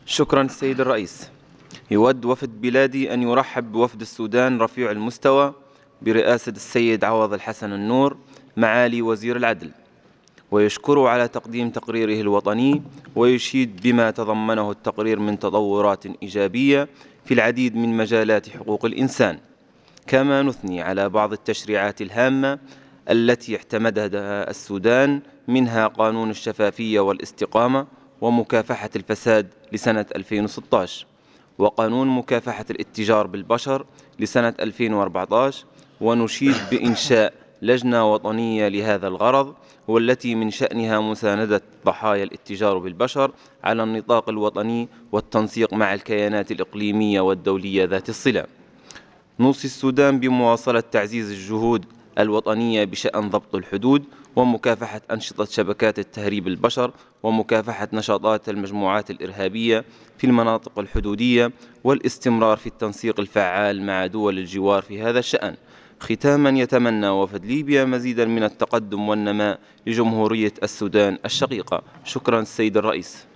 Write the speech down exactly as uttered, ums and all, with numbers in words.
شكرا السيد الرئيس. يود وفد بلادي أن يرحب بوفد السودان رفيع المستوى برئاسة السيد عوض الحسن النور معالي وزير العدل، ويشكره على تقديم تقريره الوطني، ويشيد بما تضمنه التقرير من تطورات إيجابية في العديد من مجالات حقوق الإنسان. كما نثني على بعض التشريعات الهامة التي اعتمدها السودان، منها قانون الشفافية والاستقامة ومكافحة الفساد لسنة ألفين وستة عشر، وقانون مكافحة الاتجار بالبشر لسنة ألفين وأربعة عشر، ونشيد بإنشاء لجنة وطنية لهذا الغرض، والتي من شأنها مساندة ضحايا الاتجار بالبشر على النطاق الوطني والتنسيق مع الكيانات الإقليمية والدولية ذات الصلة. نوصي السودان بمواصلة تعزيز الجهود الوطنية بشأن ضبط الحدود ومكافحة أنشطة شبكات التهريب البشر ومكافحة نشاطات المجموعات الإرهابية في المناطق الحدودية، والاستمرار في التنسيق الفعال مع دول الجوار في هذا الشأن. ختاما، يتمنى وفد ليبيا مزيدا من التقدم والنماء لجمهورية السودان الشقيقة. شكرا السيد الرئيس.